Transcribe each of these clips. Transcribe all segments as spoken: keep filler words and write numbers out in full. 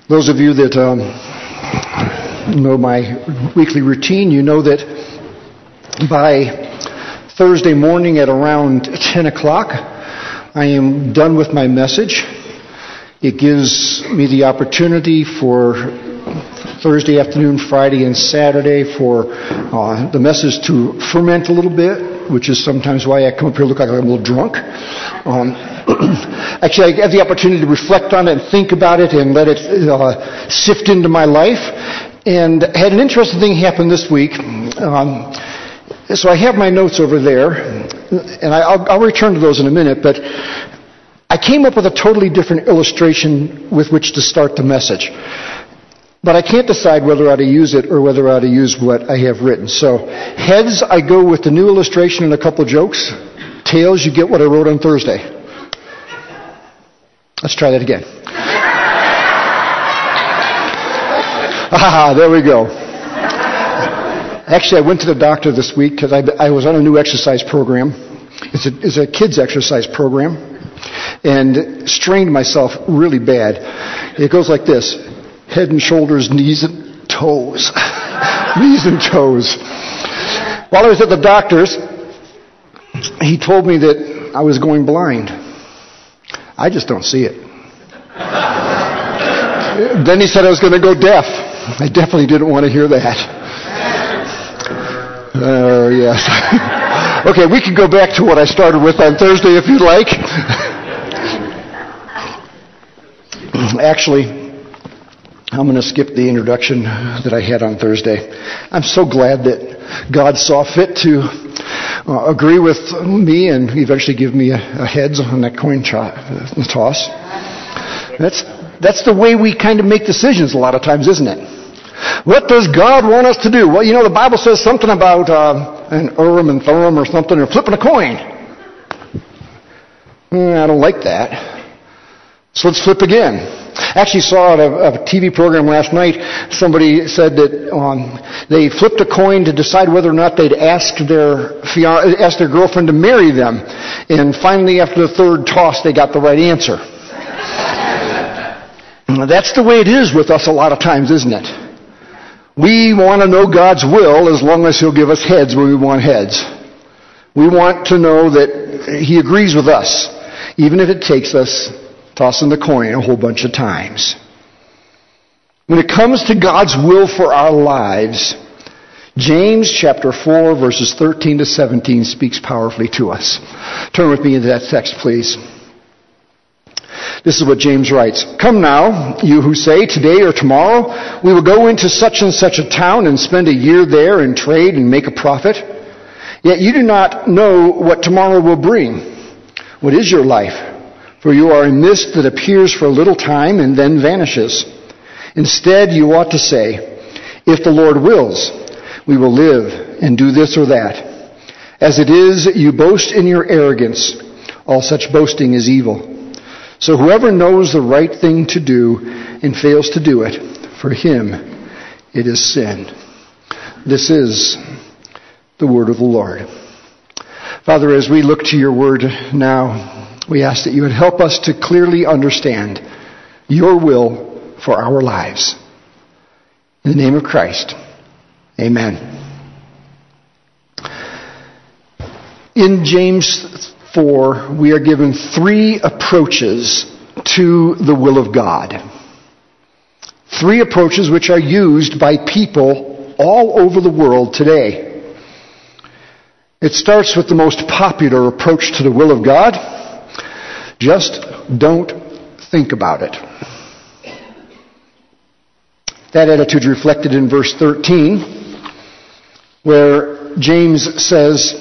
Those of you that um, know my weekly routine, you know that by Thursday morning at around ten o'clock, I am done with my message. It gives me the opportunity for Thursday afternoon, Friday, and Saturday for uh, the message to ferment a little bit, which is sometimes why I come up here look like I'm a little drunk. Um, actually, I have the opportunity to reflect on it and think about it and let it uh, sift into my life. And I had an interesting thing happen this week. Um, so I have my notes over there, and I, I'll, I'll return to those in a minute, but I came up with a totally different illustration with which to start the message. But I can't decide whether I ought to use it or whether I ought to use what I have written. So, heads, I go with the new illustration and a couple of jokes. Tails, you get what I wrote on Thursday. Let's try that again. Ah, there we go. Actually, I went to the doctor this week because I, I was on a new exercise program. It's a, it's a kids' exercise program. And strained myself really bad. It goes like this. Head and shoulders, knees and toes. Knees and toes. While I was at the doctor's, he told me that I was going blind. I just don't see it. Then he said I was going to go deaf. I definitely didn't want to hear that. Oh, uh, yes. Okay, we can go back to what I started with on Thursday if you'd like. Actually, I'm going to skip the introduction that I had on Thursday. I'm so glad that God saw fit to uh, agree with me and eventually give me a, a heads on that coin cho- uh, toss. That's that's the way we kind of make decisions a lot of times, isn't it? What does God want us to do? Well, you know, the Bible says something about uh, an Urim and Thummim or something, or flipping a coin. Mm, I don't like that. So let's flip again. Actually saw at a, a T V program last night, somebody said that um, they flipped a coin to decide whether or not they'd ask their fian- ask their girlfriend to marry them. And finally, after the third toss, they got the right answer. That's the way it is with us a lot of times, isn't it? We want to know God's will as long as He'll give us heads when we want heads. We want to know that He agrees with us, even if it takes us tossing the coin a whole bunch of times. When it comes to God's will for our lives, James chapter four verses thirteen to seventeen speaks powerfully to us. Turn with me into that text, please. This is what James writes. Come now, you who say, today or tomorrow, we will go into such and such a town and spend a year there and trade and make a profit. Yet you do not know what tomorrow will bring. What is your life? For you are a mist that appears for a little time and then vanishes. Instead, you ought to say, if the Lord wills, we will live and do this or that. As it is, you boast in your arrogance. All such boasting is evil. So whoever knows the right thing to do and fails to do it, for him it is sin. This is the word of the Lord. Father, as we look to your word now, we ask that you would help us to clearly understand your will for our lives. In the name of Christ, amen. In James four, we are given three approaches to the will of God. Three approaches which are used by people all over the world today. It starts with the most popular approach to the will of God. Just don't think about it. That attitude is reflected in verse thirteen, where James says,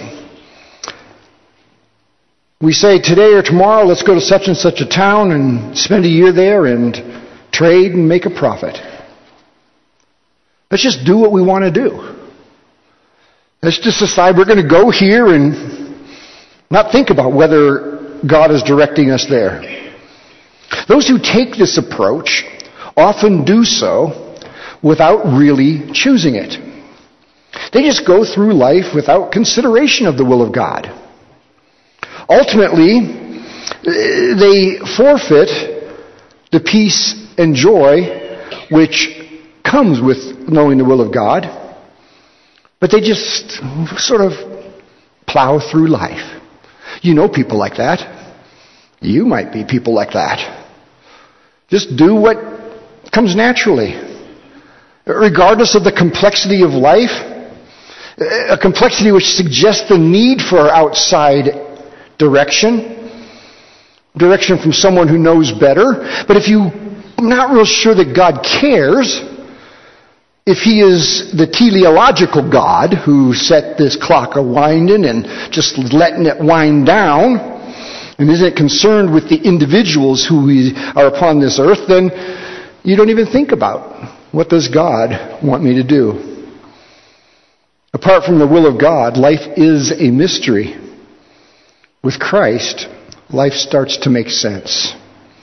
we say today or tomorrow, let's go to such and such a town and spend a year there and trade and make a profit. Let's just do what we want to do. Let's just decide we're going to go here and not think about whether God is directing us there. Those who take this approach often do so without really choosing it. They just go through life without consideration of the will of God. Ultimately, they forfeit the peace and joy which comes with knowing the will of God, but they just sort of plow through life. You know people like that. You might be people like that. Just do what comes naturally, regardless of the complexity of life, a complexity which suggests the need for outside direction, direction from someone who knows better. But if you're not real sure that God cares, if He is the teleological God who set this clock a-winding and just letting it wind down, and isn't concerned with the individuals who are upon this earth, then you don't even think about, what does God want me to do? Apart from the will of God, life is a mystery. With Christ, life starts to make sense.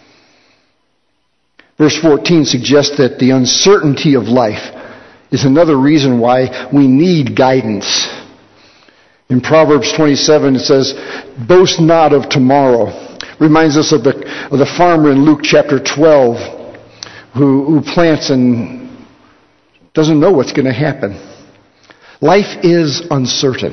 Verse fourteen suggests that the uncertainty of life is another reason why we need guidance. In Proverbs twenty-seven it says, "Boast not of tomorrow." Reminds us of the, of the farmer in Luke chapter twelve who, who plants and doesn't know what's going to happen. Life is uncertain,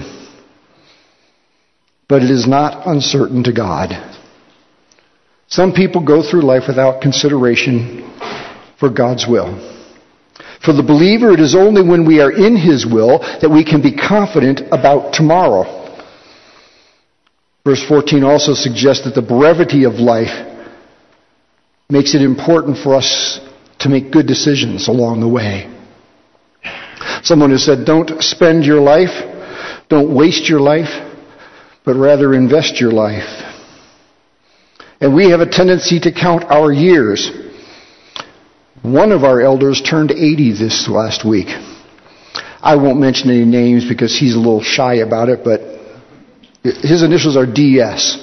but it is not uncertain to God. Some people go through life without consideration for God's will. For the believer, it is only when we are in His will that we can be confident about tomorrow. Verse fourteen also suggests that the brevity of life makes it important for us to make good decisions along the way. Someone has said, don't spend your life, don't waste your life, but rather invest your life. And we have a tendency to count our years. One of our elders turned eighty this last week. I won't mention any names because he's a little shy about it, but his initials are D S.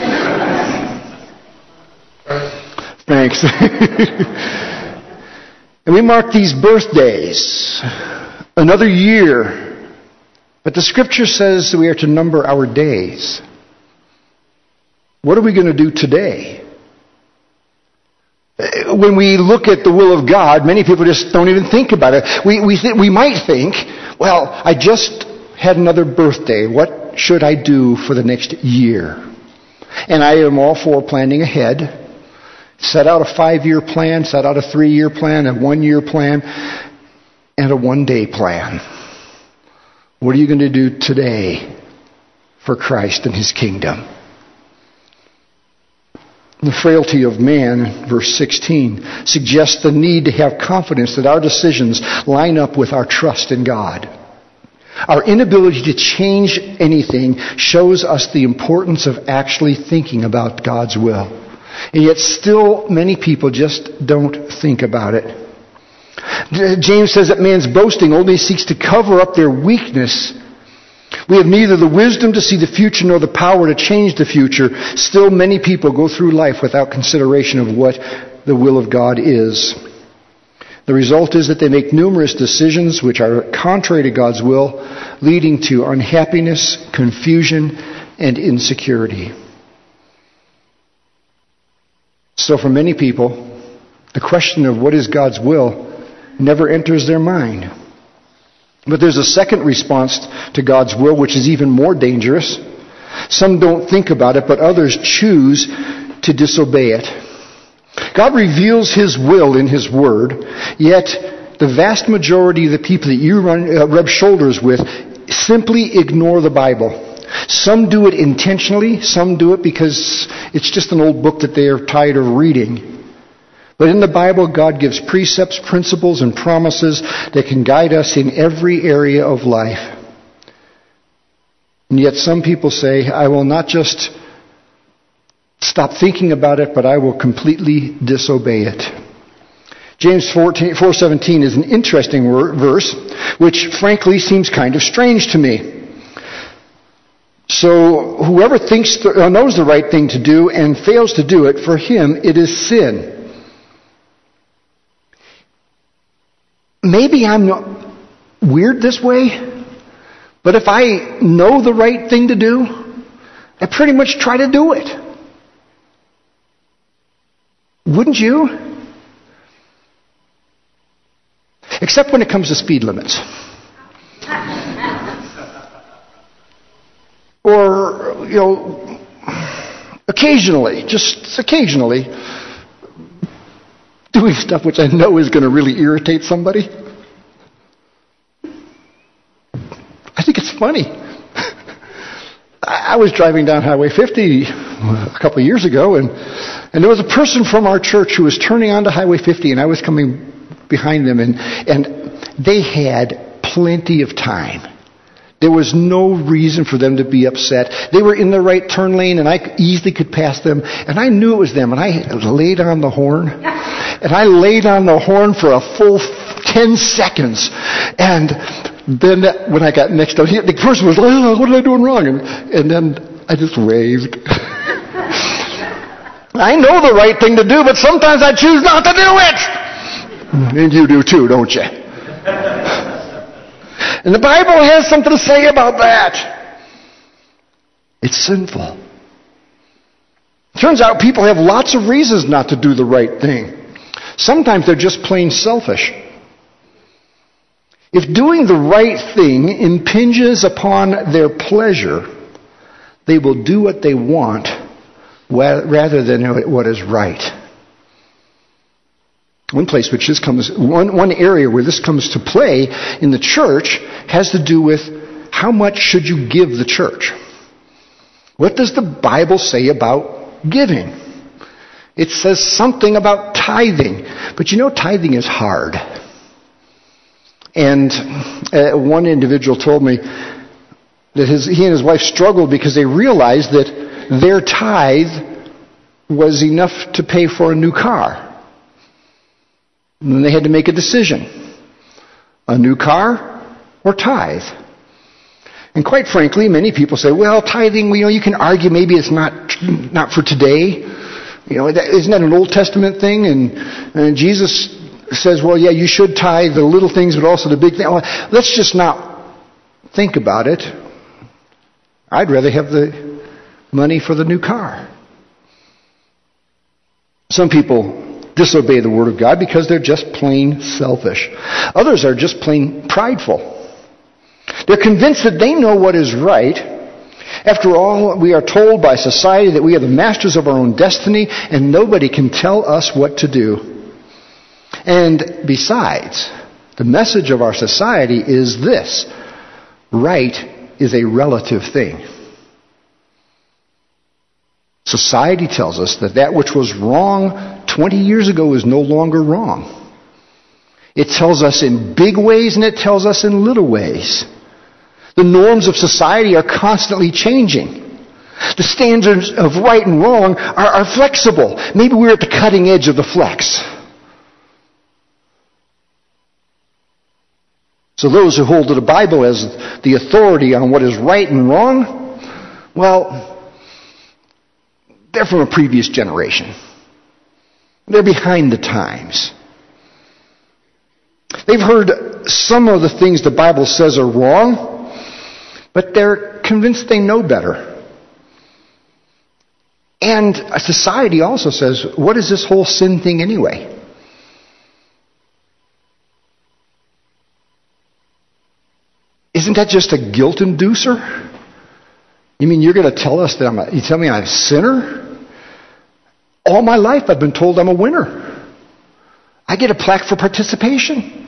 Thanks. And we mark these birthdays. Another year. But the Scripture says that we are to number our days. What are we going to do today? When we look at the will of God, many people just don't even think about it. We we th- we might think, well, I just had another birthday. What should I do for the next year? And I am all for planning ahead. Set out a five-year plan, set out a three-year plan, a one-year plan, and a one-day plan. What are you going to do today for Christ and His kingdom? The frailty of man, verse sixteen, suggests the need to have confidence that our decisions line up with our trust in God. Our inability to change anything shows us the importance of actually thinking about God's will. And yet still many people just don't think about it. James says that man's boasting only seeks to cover up their weakness. We have neither the wisdom to see the future nor the power to change the future. Still many people go through life without consideration of what the will of God is. The result is that they make numerous decisions which are contrary to God's will, leading to unhappiness, confusion, and insecurity. So for many people, the question of what is God's will never enters their mind. But there's a second response to God's will, which is even more dangerous. Some don't think about it, but others choose to disobey it. God reveals His will in His Word, yet the vast majority of the people that you run, uh, rub shoulders with simply ignore the Bible. Some do it intentionally, some do it because it's just an old book that they are tired of reading. But in the Bible, God gives precepts, principles, and promises that can guide us in every area of life. And yet some people say, I will not just stop thinking about it, but I will completely disobey it. James four seventeen is an interesting verse, which frankly seems kind of strange to me. So whoever thinks the, knows the right thing to do and fails to do it, for him it is sin. Maybe I'm not weird this way, but if I know the right thing to do, I pretty much try to do it. Wouldn't you? Except when it comes to speed limits. Or, you know, occasionally, just occasionally, doing stuff which I know is going to really irritate somebody. I think it's funny. I was driving down Highway fifty a couple of years ago, and, and there was a person from our church who was turning onto Highway fifty, and I was coming behind them, and, and they had plenty of time. There was no reason for them to be upset. They were in the right turn lane, and I easily could pass them, and I knew it was them, and I laid on the horn, and I laid on the horn for a full ten seconds, and then when I got next to him, the person was like, oh, what am I doing wrong? And, and then I just waved. I know the right thing to do, but sometimes I choose not to do it. And you do too, don't you? And the Bible has something to say about that. It's sinful. Turns out people have lots of reasons not to do the right thing. Sometimes they're just plain selfish. If doing the right thing impinges upon their pleasure, they will do what they want rather than what is right. One place which this comes, one, one area where this comes to play in the church has to do with how much should you give the church? What does the Bible say about giving? It says something about tithing. But you know, tithing is hard. And uh, one individual told me that his, he and his wife struggled because they realized that their tithe was enough to pay for a new car. And then they had to make a decision. A new car or tithe? And quite frankly, many people say, well, tithing, you know, you can argue maybe it's not not for today. You know, isn't that an Old Testament thing? And, and Jesus says, well, yeah, you should tithe the little things, but also the big things. Well, let's just not think about it. I'd rather have the money for the new car. Some people disobey the Word of God because they're just plain selfish. Others are just plain prideful. They're convinced that they know what is right. After all, we are told by society that we are the masters of our own destiny and nobody can tell us what to do. And besides, the message of our society is this: right is a relative thing. Society tells us that that which was wrong twenty years ago is no longer wrong. It tells us in big ways and it tells us in little ways. The norms of society are constantly changing. The standards of right and wrong are, are flexible. Maybe we're at the cutting edge of the flex. So those who hold to the Bible as the authority on what is right and wrong, well, they're from a previous generation. They're behind the times. They've heard some of the things the Bible says are wrong, but they're convinced they know better. And society also says, what is this whole sin thing anyway? Isn't that just a guilt inducer? You mean you're going to tell us that I'm a, you tell me I'm a sinner? All my life I've been told I'm a winner. I get a plaque for participation.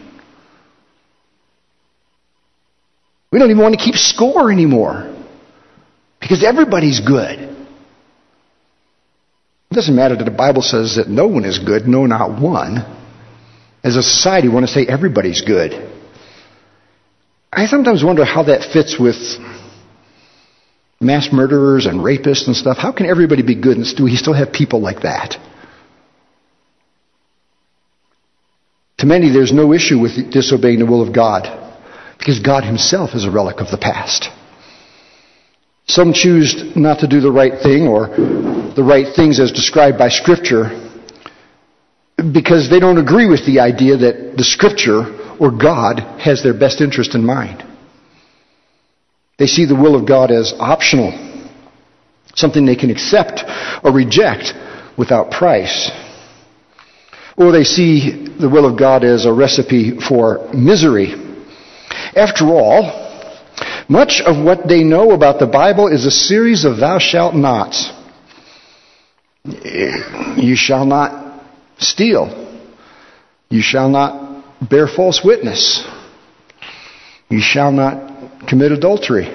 We don't even want to keep score anymore because everybody's good. It doesn't matter that the Bible says that no one is good, no, not one. As a society, we want to say everybody's good. I sometimes wonder how that fits with mass murderers and rapists and stuff. How can everybody be good and do we still have people like that? To many, there's no issue with disobeying the will of God because God himself is a relic of the past. Some choose not to do the right thing or the right things as described by Scripture because they don't agree with the idea that the Scripture or God has their best interest in mind. They see the will of God as optional, something they can accept or reject without price. or they see the will of God as a recipe for misery. After all, much of what they know about the Bible is a series of thou shalt nots. You shall not steal. You shall not bear false witness. You shall not commit adultery.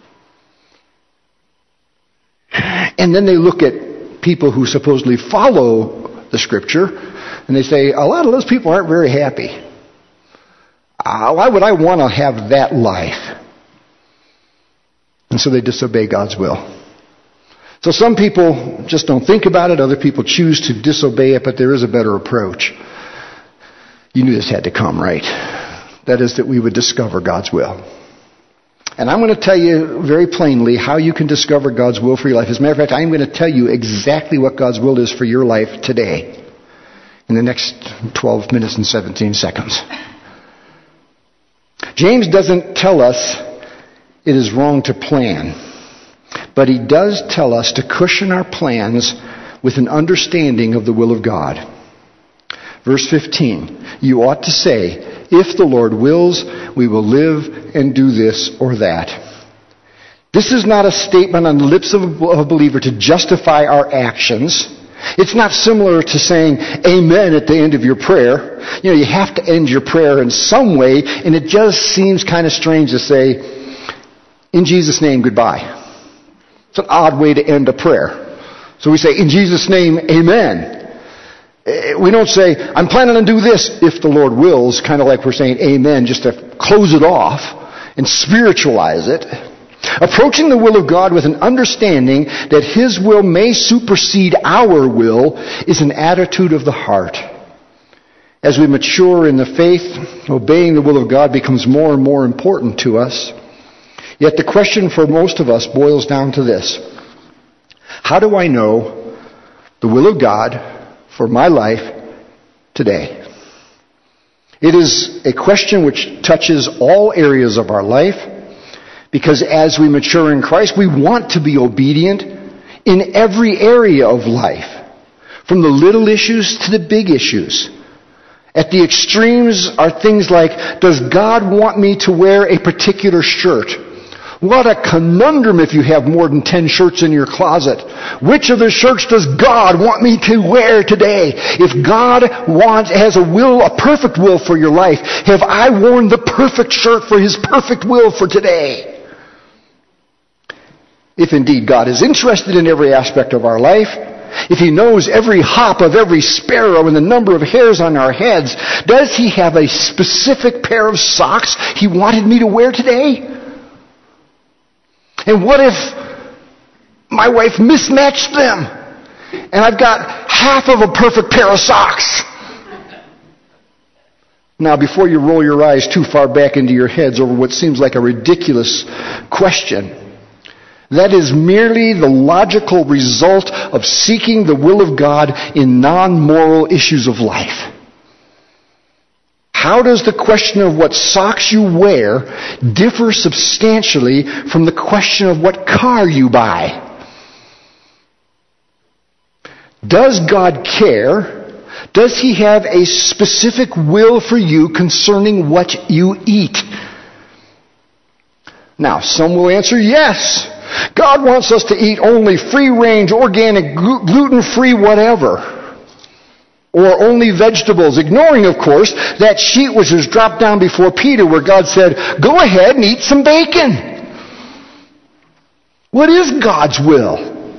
And then they look at people who supposedly follow the Scripture, and they say, a lot of those people aren't very happy. Uh, why would I want to have that life? And so they disobey God's will. So some people just don't think about it. Other people choose to disobey it, but there is a better approach. You knew this had to come, right? That is that we would discover God's will. And I'm going to tell you very plainly how you can discover God's will for your life. As a matter of fact, I'm going to tell you exactly what God's will is for your life today in the next twelve minutes and seventeen seconds. James doesn't tell us it is wrong to plan, but he does tell us to cushion our plans with an understanding of the will of God. Verse fifteen, you ought to say, if the Lord wills, we will live and do this or that. This is not a statement on the lips of a believer to justify our actions. It's not similar to saying amen at the end of your prayer. You know, you have to end your prayer in some way, and it just seems kind of strange to say, in Jesus' name, goodbye. It's an odd way to end a prayer. So we say, in Jesus' name, amen. We don't say, I'm planning to do this if the Lord wills, kind of like we're saying amen, just to close it off and spiritualize it. Approaching the will of God with an understanding that His will may supersede our will is an attitude of the heart. As we mature in the faith, obeying the will of God becomes more and more important to us. Yet the question for most of us boils down to this. How do I know the will of God for my life today? It is a question which touches all areas of our life, because as we mature in Christ, we want to be obedient in every area of life, from the little issues to the big issues. At the extremes are things like, does God want me to wear a particular shirt? What a conundrum if you have more than ten shirts in your closet. Which of the shirts does God want me to wear today? If God wants, has a will, a perfect will for your life, have I worn the perfect shirt for His perfect will for today? If indeed God is interested in every aspect of our life, if He knows every hop of every sparrow and the number of hairs on our heads, does He have a specific pair of socks He wanted me to wear today? And what if my wife mismatched them and I've got half of a perfect pair of socks? Now, before you roll your eyes too far back into your heads over what seems like a ridiculous question, that is merely the logical result of seeking the will of God in non-moral issues of life. How does the question of what socks you wear differ substantially from the question of what car you buy? Does God care? Does He have a specific will for you concerning what you eat? Now, some will answer yes. God wants us to eat only free-range, organic, gluten-free whatever. Or only vegetables, ignoring, of course, that sheet which was dropped down before Peter where God said, go ahead and eat some bacon. What is God's will?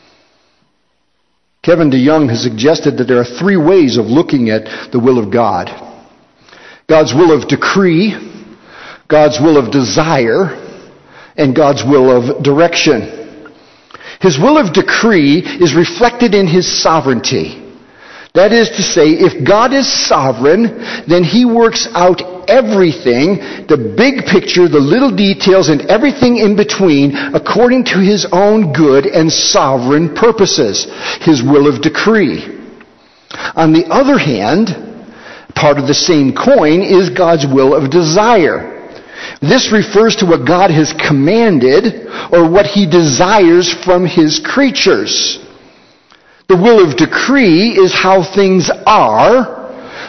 Kevin DeYoung has suggested that there are three ways of looking at the will of God. God's will of decree, God's will of desire, and God's will of direction. His will of decree is reflected in His sovereignty. That is to say, if God is sovereign, then He works out everything, the big picture, the little details, and everything in between according to His own good and sovereign purposes. His will of decree. On the other hand, part of the same coin is God's will of desire. This refers to what God has commanded or what He desires from His creatures. The will of decree is how things are,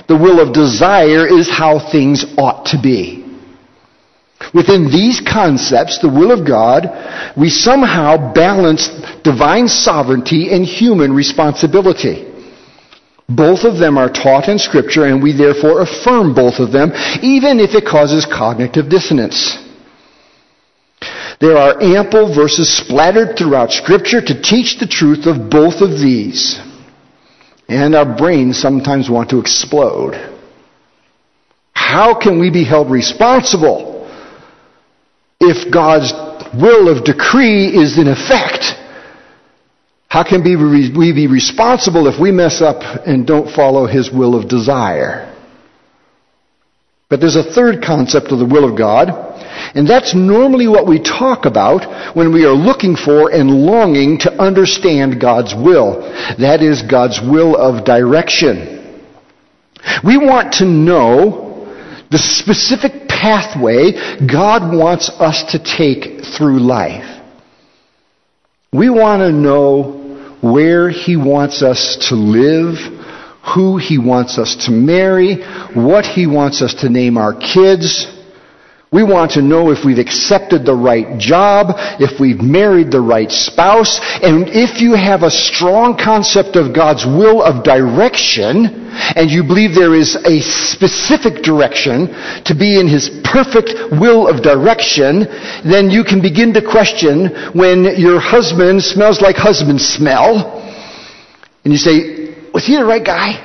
The will of desire is how things ought to be. Within these concepts, the will of God, we somehow balance divine sovereignty and human responsibility. Both of them are taught in Scripture, and we therefore affirm both of them, even if it causes cognitive dissonance. There are ample verses splattered throughout Scripture to teach the truth of both of these. And our brains sometimes want to explode. How can we be held responsible if God's will of decree is in effect? How can we be responsible if we mess up and don't follow His will of desire? But there's a third concept of the will of God, and that's normally what we talk about when we are looking for and longing to understand God's will. That is God's will of direction. We want to know the specific pathway God wants us to take through life. We want to know where He wants us to live, who He wants us to marry, what He wants us to name our kids. We want to know if we've accepted the right job, if we've married the right spouse. And if you have a strong concept of God's will of direction, and you believe there is a specific direction to be in His perfect will of direction, then you can begin to question when your husband smells like husband smell, and you say, was he the right guy?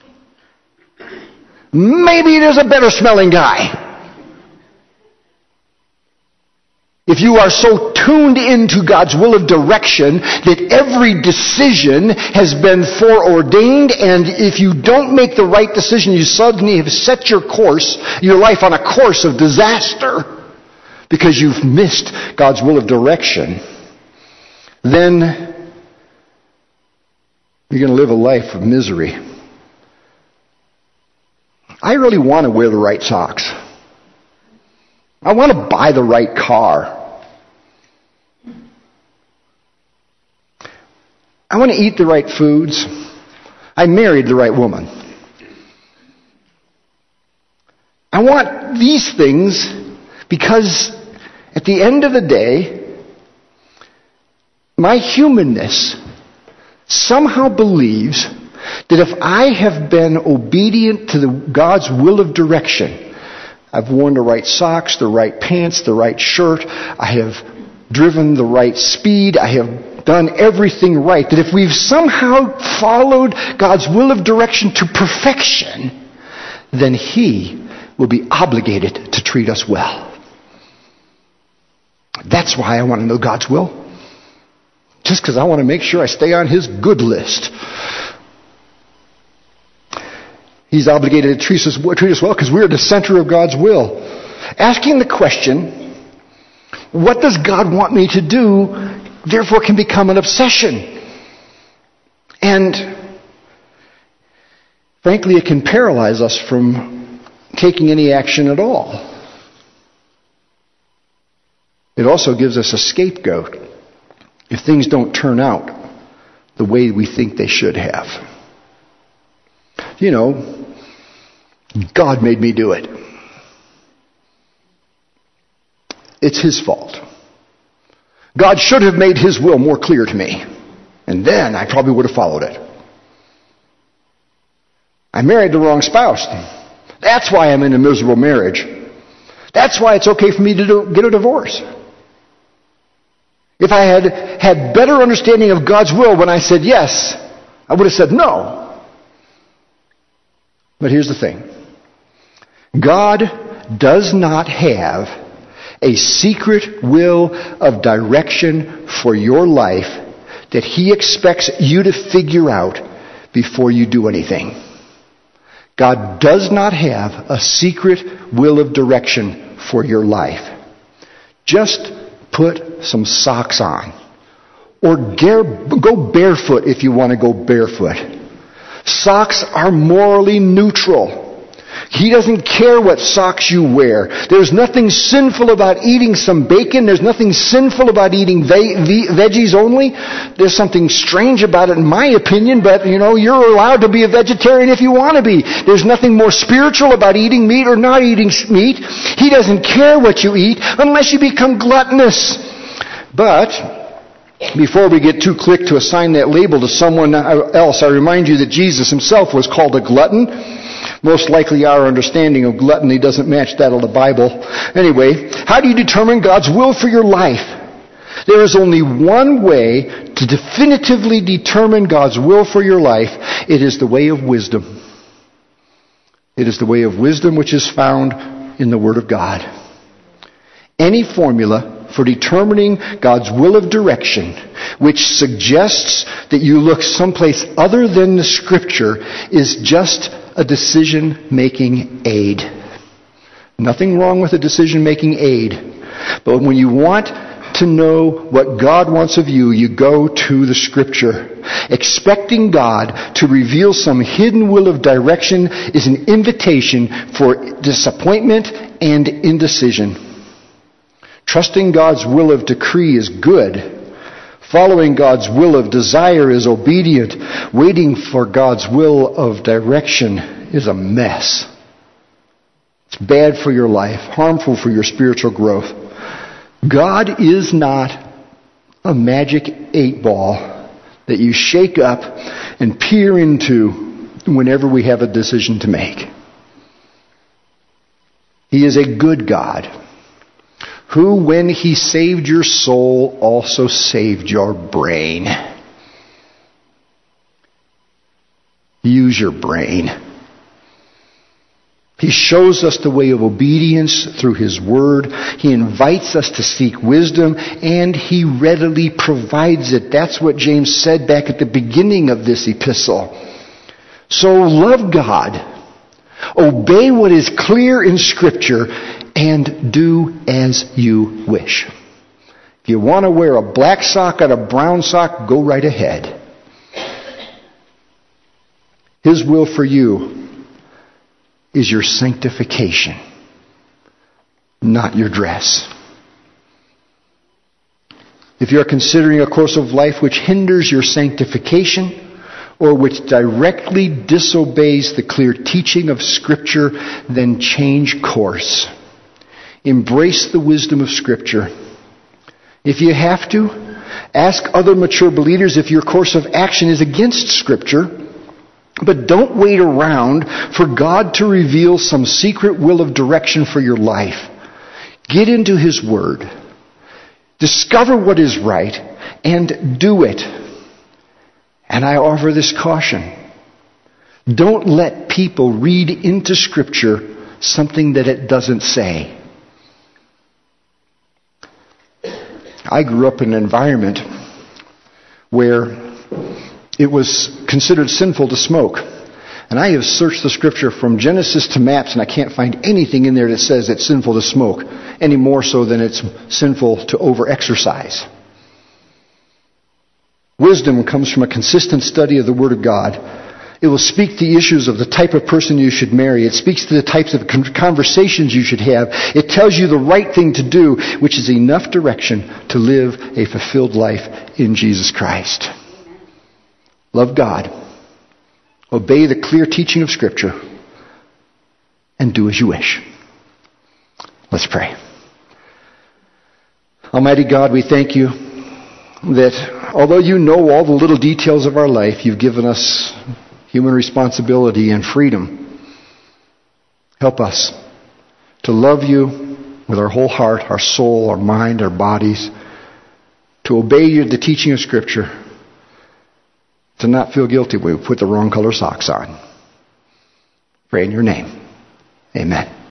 Maybe there's a better smelling guy. If you are so tuned into God's will of direction that every decision has been foreordained, and if you don't make the right decision, you suddenly have set your course, your life on a course of disaster because you've missed God's will of direction, then you're going to live a life of misery. I really want to wear the right socks. I want to buy the right car. I want to eat the right foods. I married the right woman. I want these things because at the end of the day, my humanness somehow believes that if I have been obedient to the, God's will of direction, I've worn the right socks, the right pants, the right shirt. I have driven the right speed. I have done everything right. That if we've somehow followed God's will of direction to perfection, then He will be obligated to treat us well. That's why I want to know God's will. Just because I want to make sure I stay on His good list. He's obligated to treat us, treat us well because we're the center of God's will. Asking the question, what does God want me to do, therefore can become an obsession. And frankly, it can paralyze us from taking any action at all. It also gives us a scapegoat if things don't turn out the way we think they should have. You know, God made me do it. It's His fault. God should have made His will more clear to me, and then I probably would have followed it. I married the wrong spouse. That's why I'm in a miserable marriage. That's why it's okay for me to do, get a divorce. If I had had better understanding of God's will when I said yes, I would have said no. But here's the thing. God does not have a secret will of direction for your life that He expects you to figure out before you do anything. God does not have a secret will of direction for your life. Just put some socks on. Or go barefoot if you want to go barefoot. Socks are morally neutral. He doesn't care what socks you wear. There's nothing sinful about eating some bacon. There's nothing sinful about eating ve- ve- veggies only. There's something strange about it in my opinion, but you know, you're allowed to be a vegetarian if you want to be. There's nothing more spiritual about eating meat or not eating meat. He doesn't care what you eat unless you become gluttonous. But before we get too quick to assign that label to someone else, I remind you that Jesus himself was called a glutton. Most likely our understanding of gluttony doesn't match that of the Bible. Anyway, how do you determine God's will for your life? There is only one way to definitively determine God's will for your life. It is the way of wisdom. It is the way of wisdom which is found in the Word of God. Any formula for determining God's will of direction, which suggests that you look someplace other than the Scripture, is just a decision-making aid. Nothing wrong with a decision-making aid. But when you want to know what God wants of you, you go to the Scripture. Expecting God to reveal some hidden will of direction is an invitation for disappointment and indecision. Trusting God's will of decree is good. Following God's will of desire is obedient. Waiting for God's will of direction is a mess. It's bad for your life, harmful for your spiritual growth. God is not a magic eight ball that you shake up and peer into whenever we have a decision to make. He is a good God, who, when He saved your soul, also saved your brain. Use your brain. He shows us the way of obedience through His Word. He invites us to seek wisdom, and He readily provides it. That's what James said back at the beginning of this epistle. So love God. Obey what is clear in Scripture, and do as you wish. If you want to wear a black sock and a brown sock, go right ahead. His will for you is your sanctification, not your dress. If you are considering a course of life which hinders your sanctification, or which directly disobeys the clear teaching of Scripture, then change course. Embrace the wisdom of Scripture. If you have to, ask other mature believers if your course of action is against Scripture. But don't wait around for God to reveal some secret will of direction for your life. Get into His Word. Discover what is right and do it. And I offer this caution. Don't let people read into Scripture something that it doesn't say. I grew up in an environment where it was considered sinful to smoke. And I have searched the Scripture from Genesis to maps, and I can't find anything in there that says it's sinful to smoke, any more so than it's sinful to over-exercise. Wisdom comes from a consistent study of the Word of God. It will speak the issues of the type of person you should marry. It speaks to the types of conversations you should have. It tells you the right thing to do, which is enough direction to live a fulfilled life in Jesus Christ. Love God. Obey the clear teaching of Scripture. And do as you wish. Let's pray. Almighty God, we thank you that although you know all the little details of our life, you've given us human responsibility and freedom. Help us to love you with our whole heart, our soul, our mind, our bodies, to obey you, the teaching of Scripture, to not feel guilty when we put the wrong color socks on. Pray in your name. Amen.